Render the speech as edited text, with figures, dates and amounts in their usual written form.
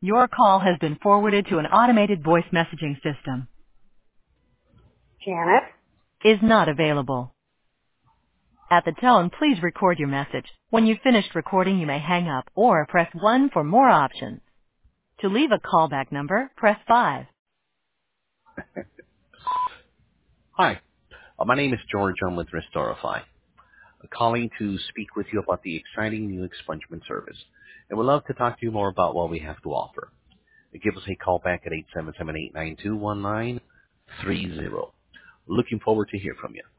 Your call has been forwarded to an automated voice messaging system. Janet? Is not available. At the tone, please record your message. When you've finished recording, you may hang up or press 1 for more options. To leave a callback number, press 5. Hi, my name is George. I'm with Restorify. I'm calling to speak with you about the exciting new expungement service. And we'd love to talk to you more about what we have to offer. Give us a call back at 877-892-1930. Looking forward to hear from you.